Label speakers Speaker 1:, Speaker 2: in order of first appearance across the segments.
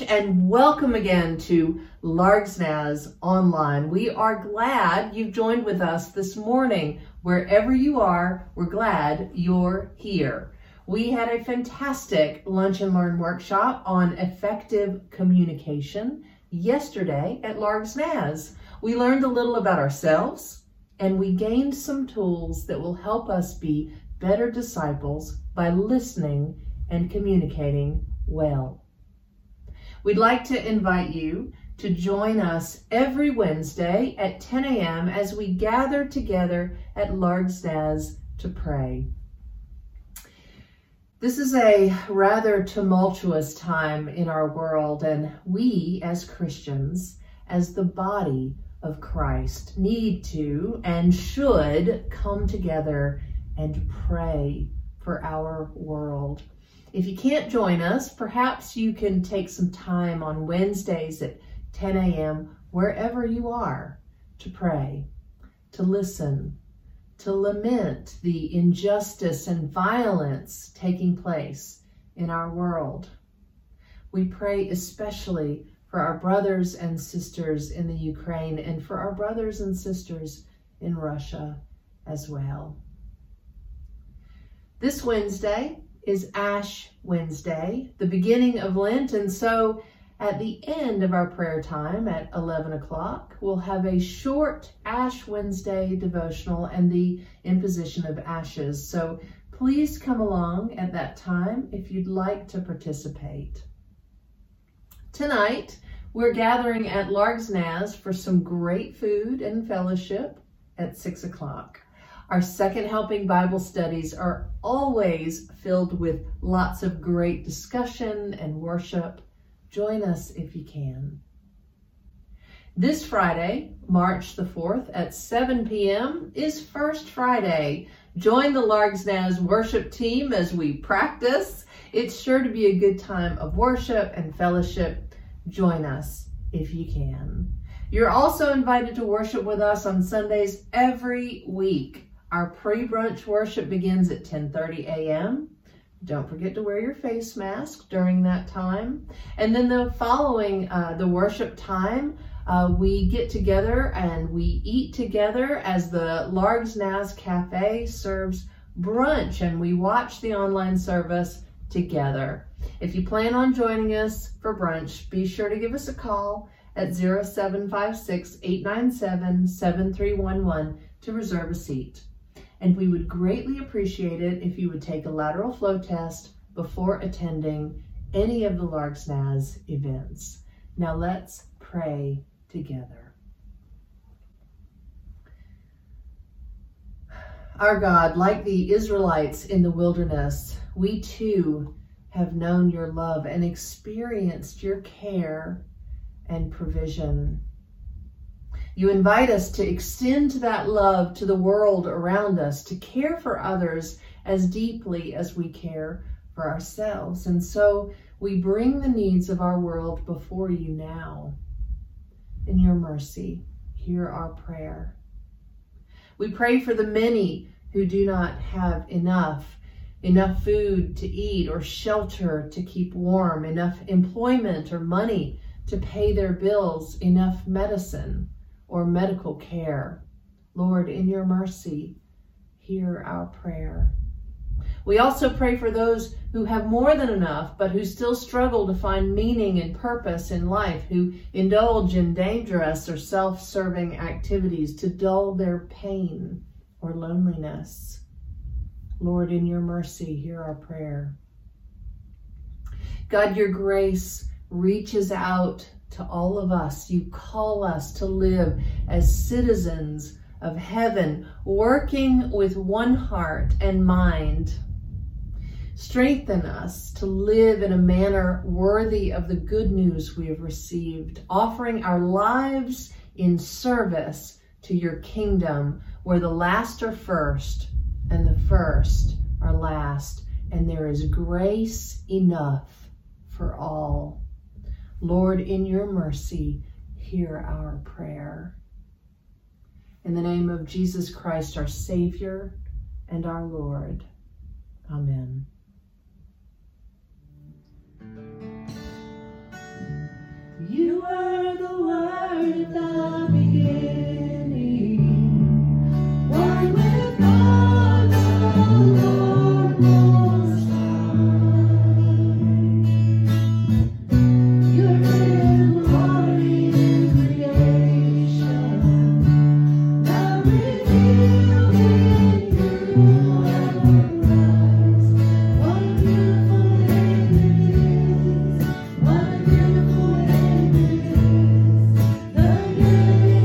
Speaker 1: and welcome again to Largsnaz Online. We are glad you've joined with us this morning. Wherever you are, we're glad you're here. We had a fantastic Lunch and Learn workshop on effective communication yesterday at Largsnaz. We learned a little about ourselves, and we gained some tools that will help us be better disciples by listening and communicating well. We'd like to invite you to join us every Wednesday at 10 a.m. as we gather together at Largsnaz to pray. This is a rather tumultuous time in our world, and we as Christians, as the body of Christ, need to and should come together and pray for our world. If you can't join us, perhaps you can take some time on Wednesdays at 10 a.m. wherever you are to pray, to listen, to lament the injustice and violence taking place in our world. We pray especially for our brothers and sisters in the Ukraine and for our brothers and sisters in Russia as well. This Wednesday is Ash Wednesday, the beginning of Lent, and so at the end of our prayer time at 11 o'clock, we'll have a short Ash Wednesday devotional and the imposition of ashes. So please come along at that time if you'd like to participate. Tonight, we're gathering at Largsnaz for some great food and fellowship at 6 o'clock. Our second helping Bible studies are always filled with lots of great discussion and worship. Join us if you can. This Friday, March the 4th at 7 p.m. is First Friday. Join the Largsnaz worship team as we practice. It's sure to be a good time of worship and fellowship. Join us if you can. You're also invited to worship with us on Sundays every week. Our pre-brunch worship begins at 10:30 a.m. Don't forget to wear your face mask during that time. And then the following the worship time, we get together and we eat together as the Largsnaz Cafe serves brunch, and we watch the online service together. If you plan on joining us for brunch, be sure to give us a call at 0756-897-7311 to reserve a seat. And we would greatly appreciate it if you would take a lateral flow test before attending any of the Largsnaz events. Now let's pray together. Our God, like the Israelites in the wilderness, we too have known your love and experienced your care and provision. You invite us to extend that love to the world around us, to care for others as deeply as we care for ourselves. And so we bring the needs of our world before you now. In your mercy, hear our prayer. We pray for the many who do not have enough food to eat or shelter to keep warm, enough employment or money to pay their bills, enough medicine or medical care. Lord, in your mercy, hear our prayer. We also pray for those who have more than enough, but who still struggle to find meaning and purpose in life, who indulge in dangerous or self-serving activities to dull their pain or loneliness. Lord, in your mercy, hear our prayer. God, your grace reaches out to all of us. You call us to live as citizens of heaven, working with one heart and mind. Strengthen us to live in a manner worthy of the good news we have received, offering our lives in service to your kingdom, where the last are first and the first are last, and there is grace enough for all. Lord, in your mercy, hear our prayer. In the name of Jesus Christ, our Savior and our Lord. Amen. You were the Word at the beginning, one with God, the Lord Most High. Your hidden glory in creation, now revealed in you arise. What a beautiful name it is! What a beautiful name it is! The name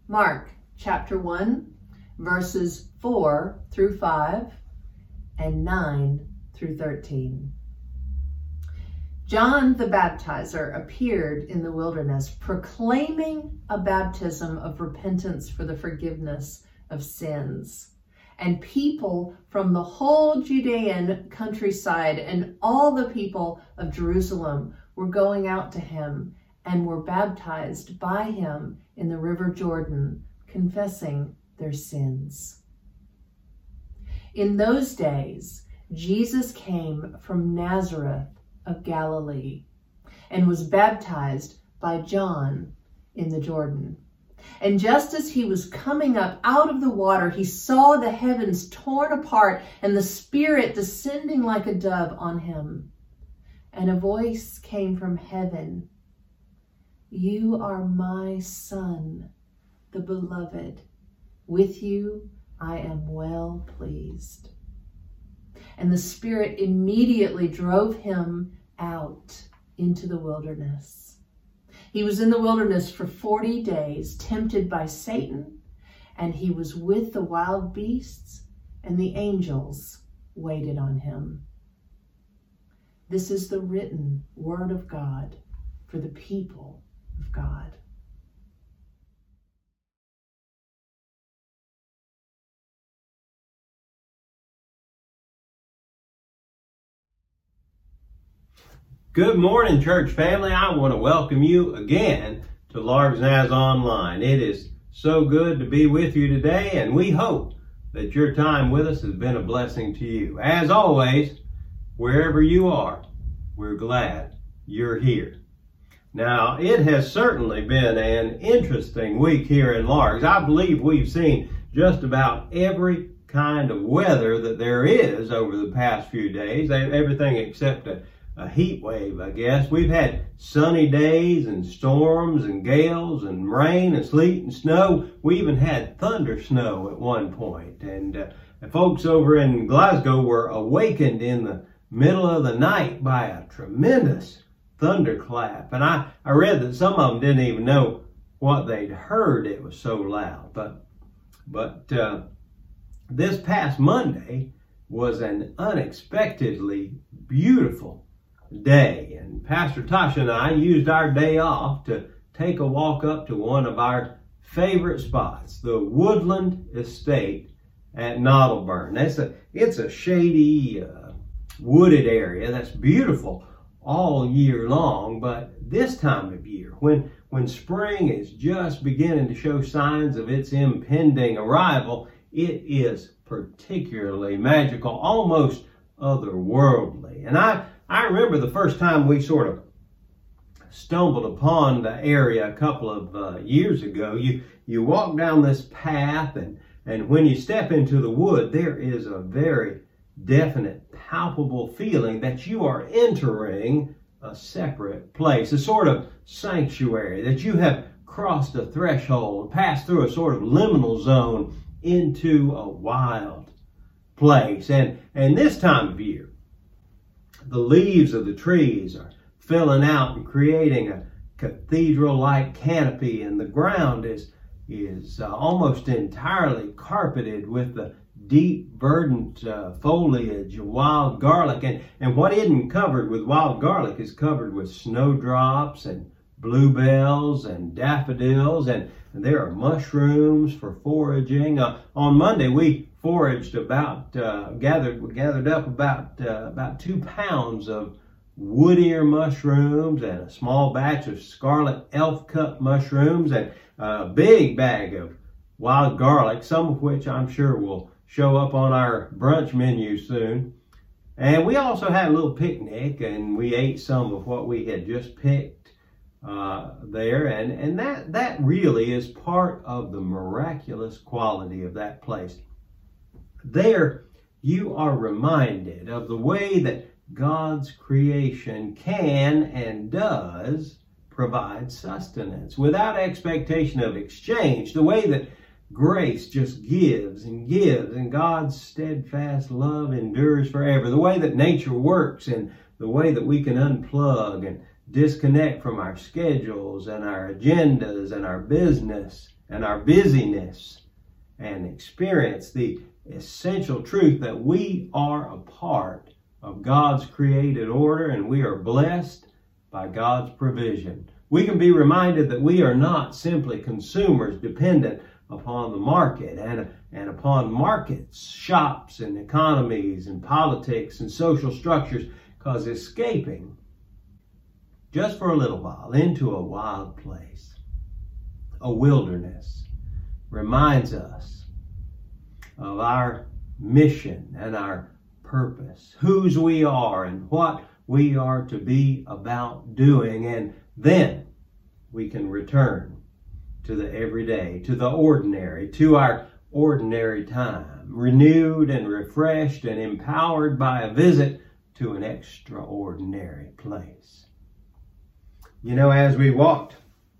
Speaker 1: Mark chapter 1, verses 4 through 5 and 9 through 13. John the Baptizer appeared in the wilderness, proclaiming a baptism of repentance for the forgiveness of sins. And people from the whole Judean countryside and all the people of Jerusalem were going out to him and were baptized by him in the river Jordan, confessing their sins. In those days, Jesus came from Nazareth of Galilee and was baptized by John in the Jordan. And just as he was coming up out of the water, he saw the heavens torn apart and the Spirit descending like a dove on him. And a voice came from heaven, "You are my Son, the beloved. With you I am well pleased." And the Spirit immediately drove him out into the wilderness. He was in the wilderness for 40 days, tempted by Satan, and he was with the wild beasts, and the angels waited on him. This is the written word of God for the people of God.
Speaker 2: Good morning, church family. I want to welcome you again to Largs Naz Online. It is so good to be with you today, and we hope that your time with us has been a blessing to you. As always, wherever you are, we're glad you're here. Now, it has certainly been an interesting week here in Largs. I believe we've seen just about every kind of weather that there is over the past few days, everything except a heat wave, I guess. We've had sunny days and storms and gales and rain and sleet and snow. We even had thunder snow at one point. And folks over in Glasgow were awakened in the middle of the night by a tremendous thunderclap. And I read that some of them didn't even know what they'd heard. It was so loud. But this past Monday was an unexpectedly beautiful day, and Pastor Tasha and I used our day off to take a walk up to one of our favorite spots, the Woodland Estate at Nottleburn. It's a shady, wooded area that's beautiful all year long, but this time of year, when spring is just beginning to show signs of its impending arrival, it is particularly magical, almost otherworldly. And I remember the first time we sort of stumbled upon the area a couple of years ago. You walk down this path, and when you step into the wood, there is a very definite, palpable feeling that you are entering a separate place, a sort of sanctuary, that you have crossed a threshold, passed through a sort of liminal zone into a wild place. And this time of year, the leaves of the trees are filling out and creating a cathedral-like canopy, and the ground is almost entirely carpeted with the deep, verdant foliage of wild garlic. And what isn't covered with wild garlic is covered with snowdrops and bluebells and daffodils, and there are mushrooms for foraging. On Monday, we foraged gathered up about 2 pounds of wood ear mushrooms and a small batch of scarlet elf cup mushrooms and a big bag of wild garlic, some of which I'm sure will show up on our brunch menu soon. And we also had a little picnic, and we ate some of what we had just picked there, and that really is part of the miraculous quality of that place. There you are reminded of the way that God's creation can and does provide sustenance without expectation of exchange, the way that grace just gives, and God's steadfast love endures forever, the way that nature works, and the way that we can unplug and disconnect from our schedules and our agendas and our business and our busyness and experience the essential truth that we are a part of God's created order and we are blessed by God's provision. We can be reminded that we are not simply consumers dependent upon the market and upon markets, shops and economies and politics and social structures, because escaping just for a little while into a wild place, a wilderness, reminds us of our mission and our purpose, whose we are and what we are to be about doing, and then we can return to the everyday, to the ordinary, to our ordinary time, renewed and refreshed and empowered by a visit to an extraordinary place. You know, as we walked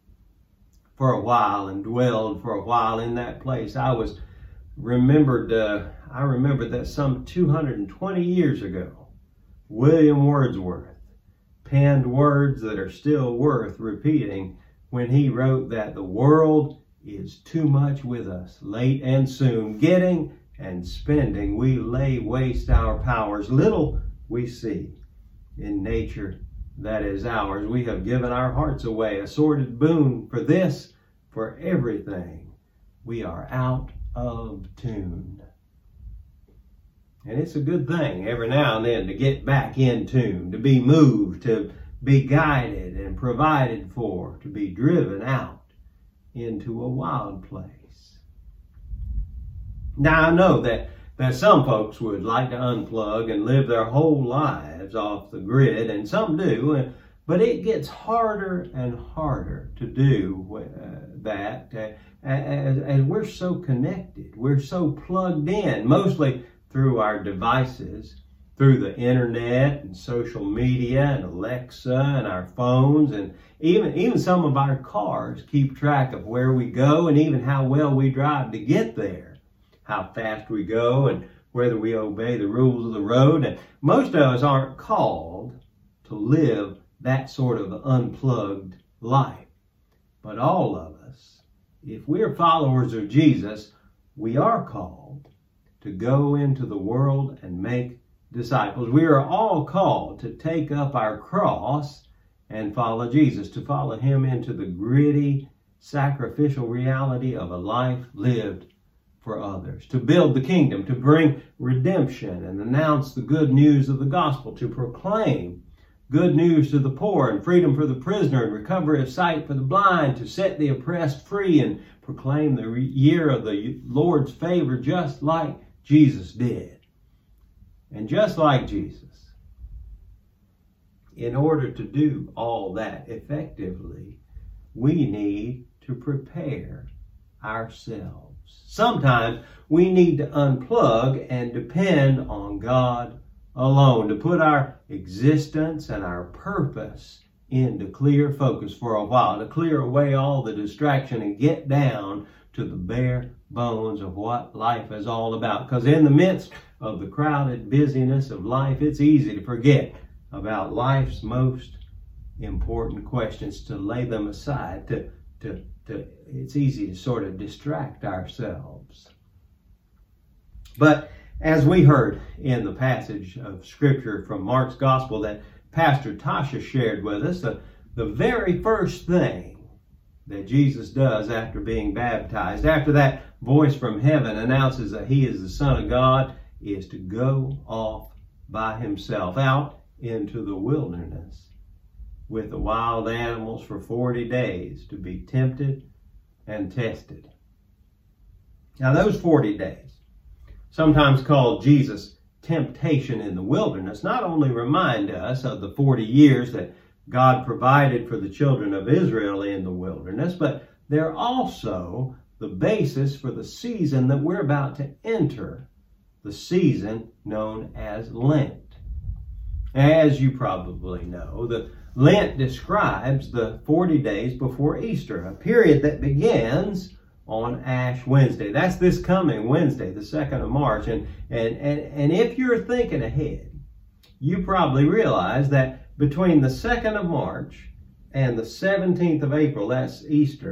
Speaker 2: for a while and dwelled for a while in that place, I remembered that some 220 years ago, William Wordsworth penned words that are still worth repeating when he wrote that the world is too much with us, late and soon, getting and spending, we lay waste our powers. Little we see in nature that is ours. We have given our hearts away, a sordid boon for this, for everything. We are out of tune. And it's a good thing every now and then to get back in tune, to be moved, to be guided and provided for, to be driven out into a wild place. Now I know that some folks would like to unplug and live their whole lives off the grid, and some do, but it gets harder and harder to do that as we're so connected. We're so plugged in, mostly through our devices, through the internet and social media and Alexa and our phones, and even some of our cars keep track of where we go and even how well we drive to get there, how fast we go and whether we obey the rules of the road. And most of us aren't called to live that sort of unplugged life. But all of us, if we're followers of Jesus, we are called to go into the world and make disciples. We are all called to take up our cross and follow Jesus, to follow him into the gritty, sacrificial reality of a life lived for others, to build the kingdom, to bring redemption and announce the good news of the gospel, to proclaim good news to the poor and freedom for the prisoner and recovery of sight for the blind, to set the oppressed free and proclaim the year of the Lord's favor just like Jesus did. And just like Jesus, in order to do all that effectively, we need to prepare ourselves. Sometimes we need to unplug and depend on God alone, to put our existence and our purpose into clear focus for a while, to clear away all the distraction and get down to the bare bones of what life is all about. Because in the midst of the crowded busyness of life, it's easy to forget about life's most important questions, to lay them aside, it's easy to sort of distract ourselves. But as we heard in the passage of Scripture from Mark's Gospel that Pastor Tasha shared with us, the very first thing that Jesus does after being baptized, after that voice from heaven announces that he is the Son of God, is to go off by himself out into the wilderness with the wild animals for 40 days to be tempted and tested. Now those 40 days, sometimes called Jesus' temptation in the wilderness, not only remind us of the 40 years that God provided for the children of Israel in the wilderness, but they're also the basis for the season that we're about to enter, the season known as Lent. As you probably know, the Lent describes the 40 days before Easter, a period that begins on Ash Wednesday. That's this coming Wednesday, the 2nd of March. And if you're thinking ahead, you probably realize that between the 2nd of March and the 17th of April, that's Easter,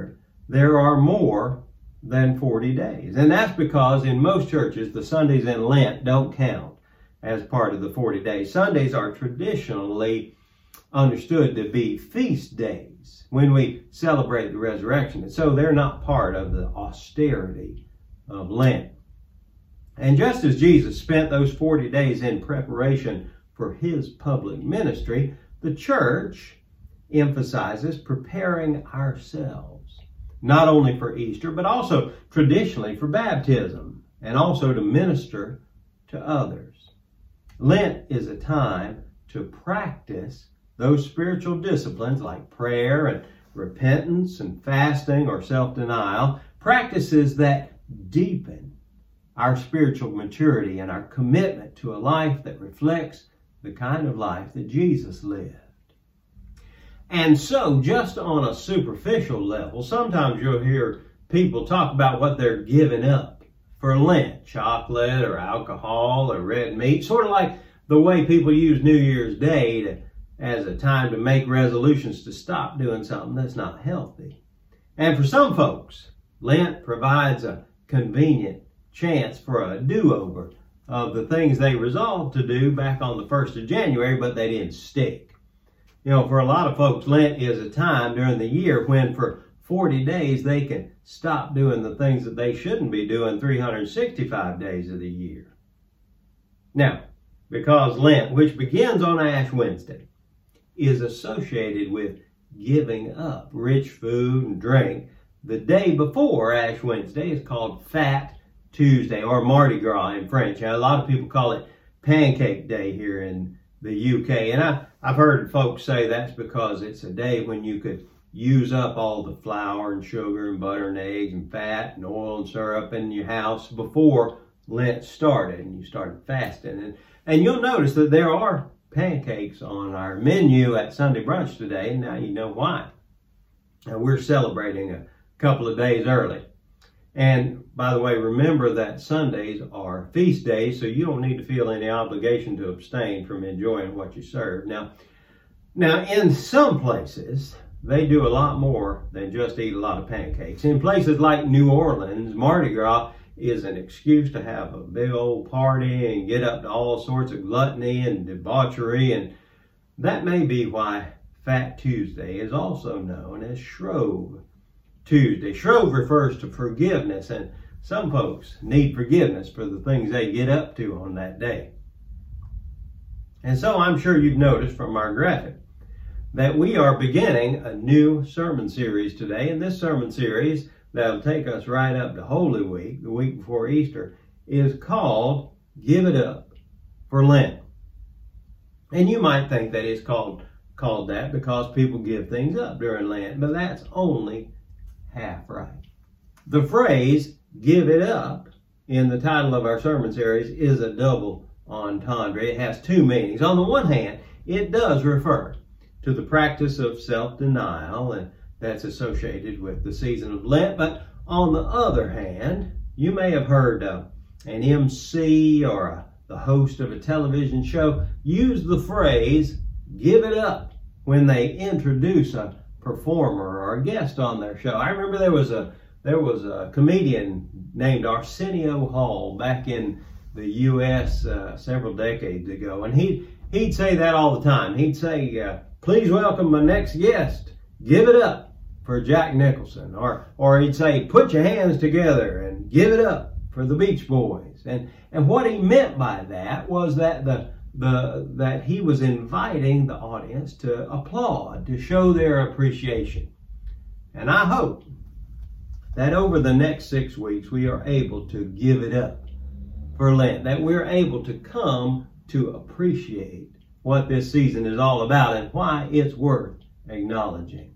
Speaker 2: there are more than 40 days. And that's because in most churches, the Sundays in Lent don't count as part of the 40 days. Sundays are traditionally understood to be feast days when we celebrate the resurrection. And so they're not part of the austerity of Lent. And just as Jesus spent those 40 days in preparation for his public ministry, the church emphasizes preparing ourselves, not only for Easter, but also traditionally for baptism and also to minister to others. Lent is a time to practice those spiritual disciplines like prayer and repentance and fasting or self-denial, practices that deepen our spiritual maturity and our commitment to a life that reflects the kind of life that Jesus lived. And so, just on a superficial level, sometimes you'll hear people talk about what they're giving up for Lent, chocolate or alcohol or red meat, sort of like the way people use New Year's Day as a time to make resolutions to stop doing something that's not healthy. And for some folks, Lent provides a convenient chance for a do-over of the things they resolved to do back on the 1st of January, but they didn't stick. You know, for a lot of folks, Lent is a time during the year when for 40 days they can stop doing the things that they shouldn't be doing 365 days of the year. Now, because Lent, which begins on Ash Wednesday, is associated with giving up rich food and drink, the day before Ash Wednesday is called Fat Tuesday, or Mardi Gras in French. Now, a lot of people call it Pancake Day here in the UK. And I've heard folks say that's because it's a day when you could use up all the flour and sugar and butter and eggs and fat and oil and syrup in your house before Lent started and you started fasting. And you'll notice that there are pancakes on our menu at Sunday brunch today, and now you know why. And we're celebrating a couple of days early. And by the way, remember that Sundays are feast days, so you don't need to feel any obligation to abstain from enjoying what you serve. Now in some places, they do a lot more than just eat a lot of pancakes. In places like New Orleans, Mardi Gras is an excuse to have a big old party and get up to all sorts of gluttony and debauchery. And that may be why Fat Tuesday is also known as Shrove Tuesday. Shrove refers to forgiveness, and some folks need forgiveness for the things they get up to on that day. And so I'm sure you've noticed from our graphic that we are beginning a new sermon series today. And this sermon series that'll take us right up to Holy Week, the week before Easter, is called Give It Up for Lent. And you might think that it's called that because people give things up during Lent, but that's only half right. The phrase give it up in the title of our sermon series is a double entendre. It has two meanings. On the one hand, it does refer to the practice of self-denial, and that's associated with the season of Lent. But on the other hand, you may have heard an MC or the host of a television show use the phrase give it up when they introduce a performer or a guest on their show. I remember there was a comedian named Arsenio Hall back in the U.S. Several decades ago, and he'd say that all the time. He'd say, please welcome my next guest. Give it up for Jack Nicholson. Or he'd say, put your hands together and give it up for the Beach Boys. And what he meant by that was that that he was inviting the audience to applaud, to show their appreciation. And I hope that over the next 6 weeks we are able to give it up for Lent, that we're able to come to appreciate what this season is all about and why it's worth acknowledging.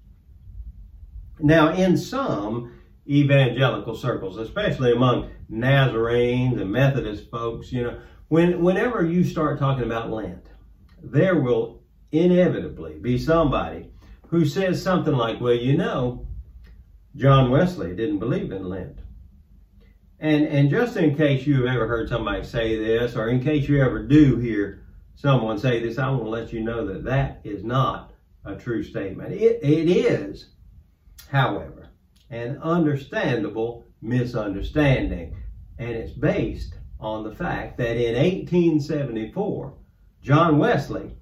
Speaker 2: Now, in some evangelical circles, especially among Nazarenes and Methodist folks, whenever you start talking about Lent, there will inevitably be somebody who says something like, well, John Wesley didn't believe in Lent. And just in case you've ever heard somebody say this, or in case you ever do hear someone say this, I want to let you know that that is not a true statement. It is, however, an understandable misunderstanding. And it's based on the fact that in 1874, John Wesley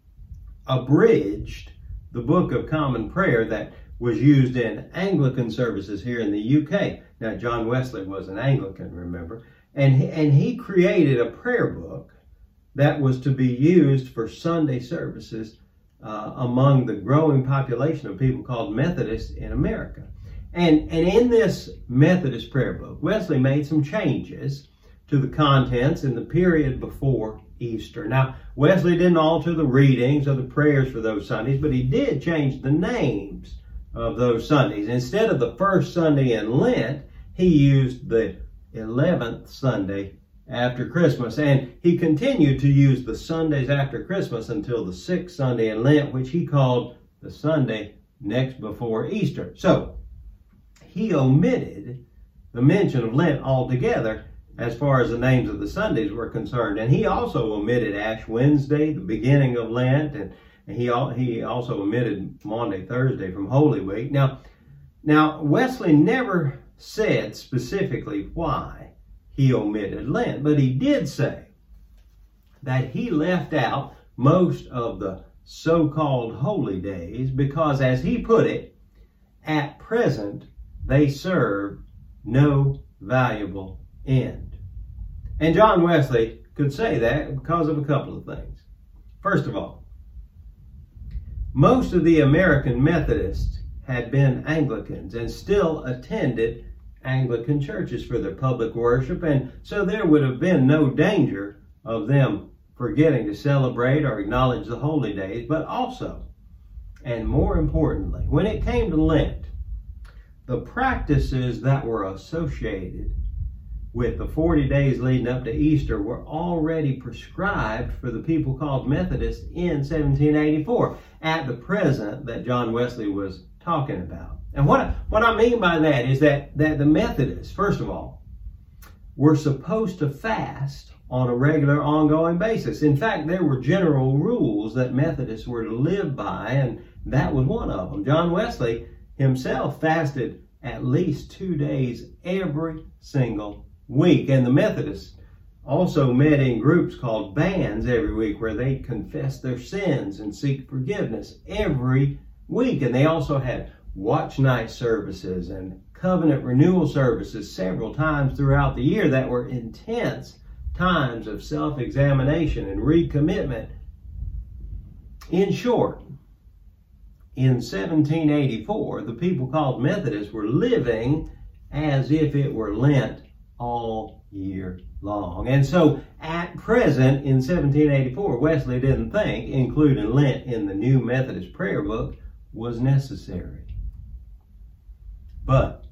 Speaker 2: abridged the Book of Common Prayer that was used in Anglican services here in the UK. Now, John Wesley was an Anglican, remember? And he created a prayer book that was to be used for Sunday services among the growing population of people called Methodists in America. And in this Methodist prayer book, Wesley made some changes to the contents in the period before Easter. Now, Wesley didn't alter the readings or the prayers for those Sundays, but he did change the names of those Sundays. Instead of the first Sunday in Lent, he used the 11th Sunday after Christmas. And he continued to use the Sundays after Christmas until the 6th Sunday in Lent, which he called the Sunday next before Easter. So, he omitted the mention of Lent altogether as far as the names of the Sundays were concerned. And he also omitted Ash Wednesday, the beginning of Lent, and he also omitted Maundy Thursday from Holy Week. Now, Wesley never said specifically why he omitted Lent, but he did say that he left out most of the so-called holy days because, as he put it, at present they serve no valuable end. And John Wesley could say that because of a couple of things. First of all, most of the American Methodists had been Anglicans and still attended Anglican churches for their public worship, and so there would have been no danger of them forgetting to celebrate or acknowledge the holy days. But also, and more importantly, when it came to Lent, the practices that were associated with the 40 days leading up to Easter were already prescribed for the people called Methodists in 1784, at the present that John Wesley was talking about. And what I mean by that is that the Methodists, first of all, were supposed to fast on a regular, ongoing basis. In fact, there were general rules that Methodists were to live by, and that was one of them. John Wesley himself fasted at least 2 days every single week. And the Methodists also met in groups called bands every week, where they confess their sins and seek forgiveness every week. And they also had watch night services and covenant renewal services several times throughout the year that were intense times of self-examination and recommitment. In short, in 1784, the people called Methodists were living as if it were Lent all year long. And so at present, in 1784, Wesley didn't think including Lent in the new Methodist prayer book was necessary. But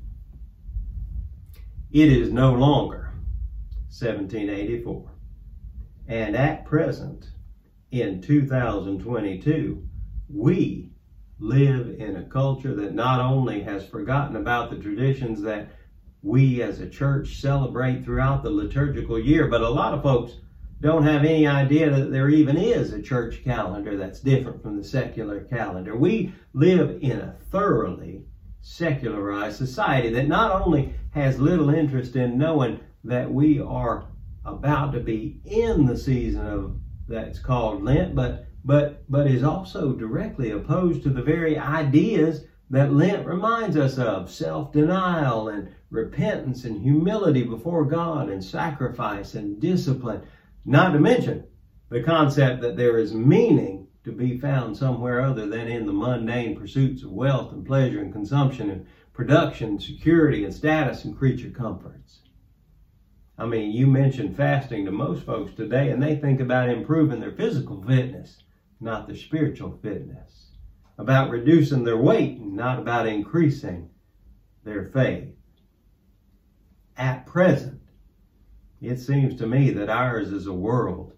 Speaker 2: it is no longer 1784. And at present, in 2022, we live in a culture that not only has forgotten about the traditions that we as a church celebrate throughout the liturgical year, but a lot of folks don't have any idea that there even is a church calendar that's different from the secular calendar. We live in a thoroughly secularized society that not only has little interest in knowing that we are about to be in the season of that's called Lent, but is also directly opposed to the very ideas that Lent reminds us of: self-denial and repentance and humility before God and sacrifice and discipline. Not to mention the concept that there is meaning to be found somewhere other than in the mundane pursuits of wealth and pleasure and consumption and production, and security and status and creature comforts. I mean, you mention fasting to most folks today and they think about improving their physical fitness, not their spiritual fitness. About reducing their weight, not about increasing their faith. At present, it seems to me that ours is a world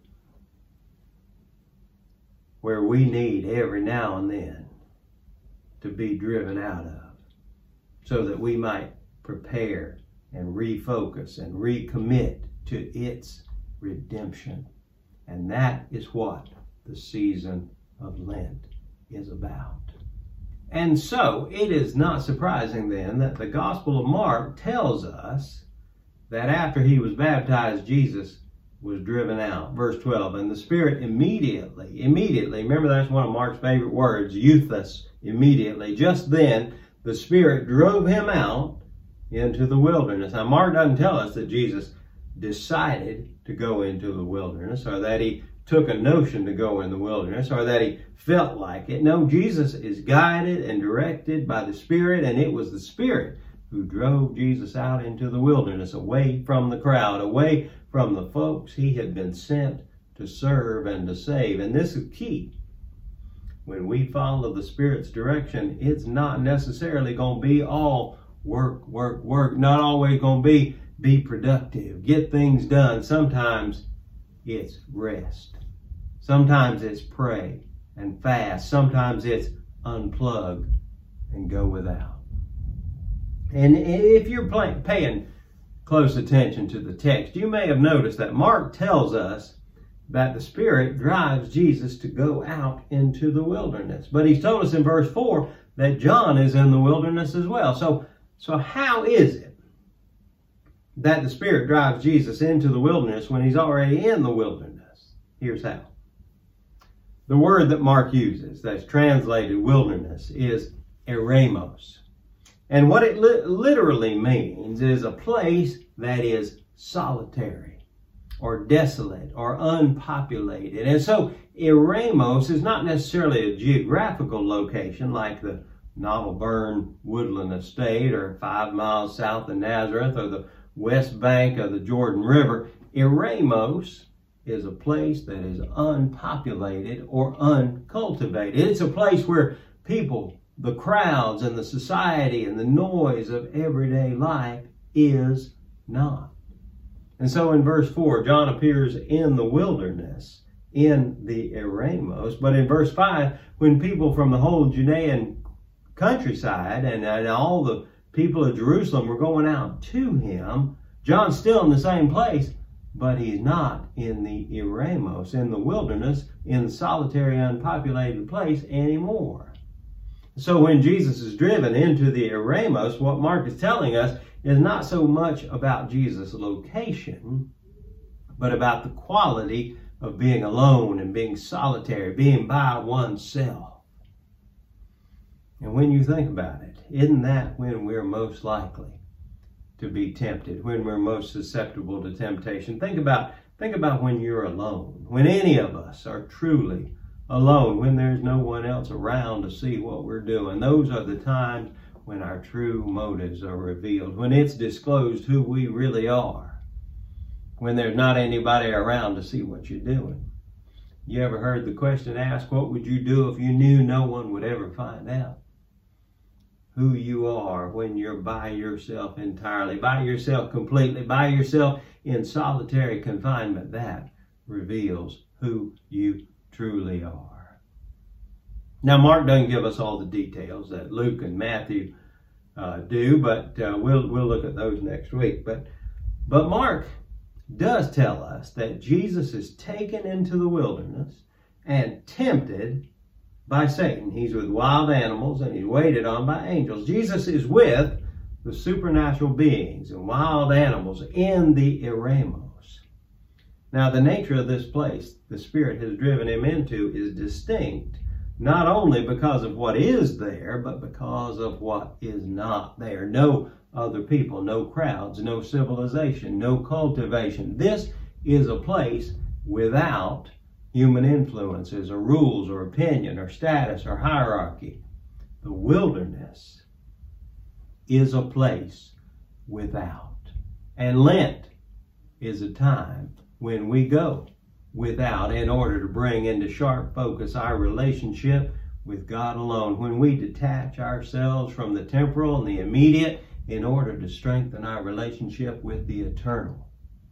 Speaker 2: where we need every now and then to be driven out of, so that we might prepare and refocus and recommit to its redemption. And that is what the season of Lent is about. And so it is not surprising then that the Gospel of Mark tells us that after he was baptized, Jesus was driven out. Verse 12, and the Spirit immediately, remember that's one of Mark's favorite words, euthus, immediately. Just then, the Spirit drove him out into the wilderness. Now, Mark doesn't tell us that Jesus decided to go into the wilderness, or that he took a notion to go in the wilderness, or that he felt like it. No, Jesus is guided and directed by the Spirit, and it was the Spirit who drove Jesus out into the wilderness, away from the crowd, away from the folks he had been sent to serve and to save. And this is key. When we follow the Spirit's direction, it's not necessarily going to be all work, not always going to be productive, get things done. Sometimes it's rest. Sometimes it's pray and fast. Sometimes it's unplug and go without. And if you're paying close attention to the text, you may have noticed that Mark tells us that the Spirit drives Jesus to go out into the wilderness. But he's told us in verse 4 that John is in the wilderness as well. So how is it that the Spirit drives Jesus into the wilderness when he's already in the wilderness? Here's how. The word that Mark uses that's translated wilderness is eremos. And what it literally means is a place that is solitary or desolate or unpopulated. And so eremos is not necessarily a geographical location like the Novel Burn Woodland Estate or 5 miles south of Nazareth or the west bank of the Jordan River. Eremos is a place that is unpopulated or uncultivated. It's a place where people, the crowds and the society and the noise of everyday life is not. And so in verse 4, John appears in the wilderness, in the eremos. But in verse 5, when people from the whole Judean countryside and all the people of Jerusalem were going out to him, John's still in the same place, but he's not in the eremos, in the wilderness, in the solitary, unpopulated place anymore. So when Jesus is driven into the eremos, what Mark is telling us is not so much about Jesus' location, but about the quality of being alone and being solitary, being by oneself. And when you think about it, isn't that when we're most likely to be tempted, when we're most susceptible to temptation? Think about when you're alone, when any of us are truly alone, when there's no one else around to see what we're doing. Those are the times when our true motives are revealed, when it's disclosed who we really are, when there's not anybody around to see what you're doing. You ever heard the question asked, what would you do if you knew no one would ever find out who you are when you're by yourself entirely, by yourself completely, by yourself in solitary confinement? That reveals who you truly are. Now, Mark doesn't give us all the details that Luke and Matthew do, but we'll look at those next week. But Mark does tell us that Jesus is taken into the wilderness and tempted by Satan. He's with wild animals and he's waited on by angels. Jesus is with the supernatural beings and wild animals in the eremos. Now, the nature of this place the Spirit has driven him into is distinct, not only because of what is there, but because of what is not there. No other people, no crowds, no civilization, no cultivation. This is a place without human influences or rules or opinion or status or hierarchy. The wilderness is a place without. And Lent is a time when we go without in order to bring into sharp focus our relationship with God alone. When we detach ourselves from the temporal and the immediate in order to strengthen our relationship with the eternal.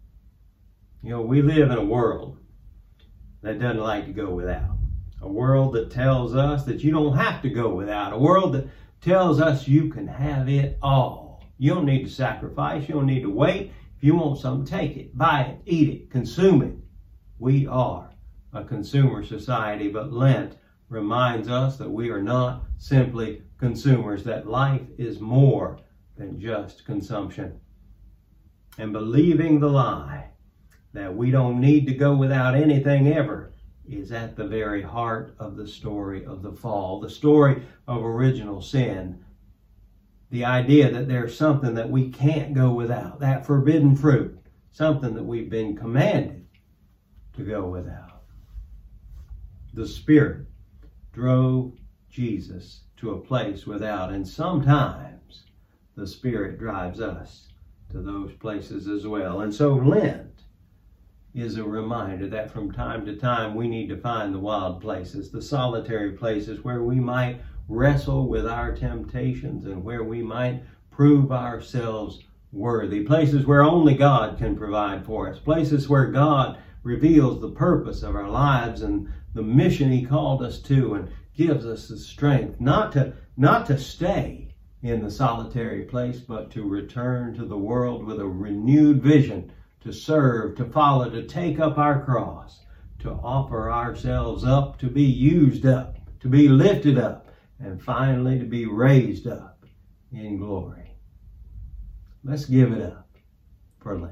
Speaker 2: You know, we live in a world that doesn't like to go without. A world that tells us that you don't have to go without. A world that tells us you can have it all. You don't need to sacrifice. You don't need to wait. If you want something, take it, buy it, eat it, consume it. We are a consumer society, but Lent reminds us that we are not simply consumers, that life is more than just consumption. And believing the lie that we don't need to go without anything ever is at the very heart of the story of the fall, the story of original sin. The idea that there's something that we can't go without, that forbidden fruit, something that we've been commanded to go without. The Spirit drove Jesus to a place without, and sometimes the Spirit drives us to those places as well. And so Lent is a reminder that from time to time we need to find the wild places, the solitary places where we might wrestle with our temptations and where we might prove ourselves worthy, places where only God can provide for us, places where God reveals the purpose of our lives and the mission He called us to, and gives us the strength not to stay in the solitary place, but to return to the world with a renewed vision, to serve, to follow, to take up our cross, to offer ourselves up, to be used up, to be lifted up, and finally to be raised up in glory. Let's give it up for Lent.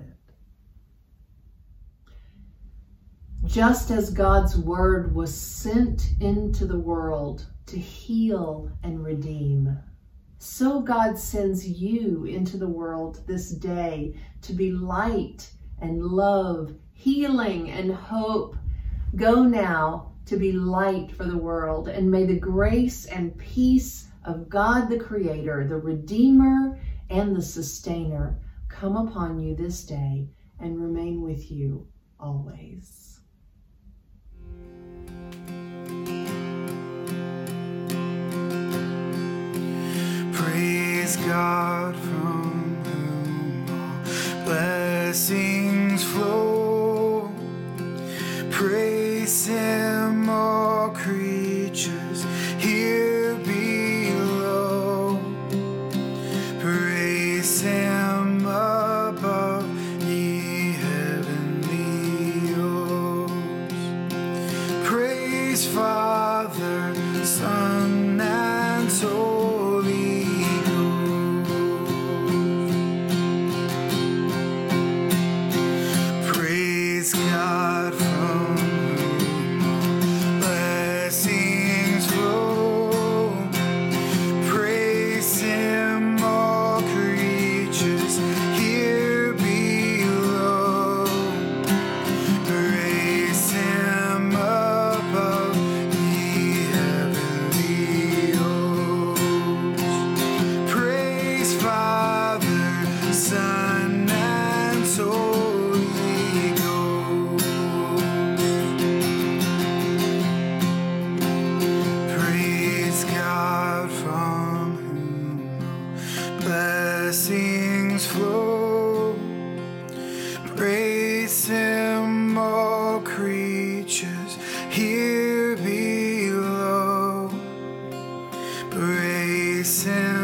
Speaker 1: Just as God's word was sent into the world to heal and redeem, so God sends you into the world this day to be light and love, healing and hope. Go now to be light for the world, and may the grace and peace of God the Creator, the Redeemer and the Sustainer come upon you this day and remain with you always.
Speaker 3: Praise God from whom all blessings flow. Praise Him, all creatures here below. Praise Him above, ye heavenly hosts. Praise Father, Son, and Holy Ghost. Praise God from whom all blessings flow. Praise Him, all creatures here below. Praise Him above, ye heavenly hosts. Praise Father, Son, and Holy Ghost. Praise God from whom all blessings flow. Praise Him, all creatures here below. Praise Him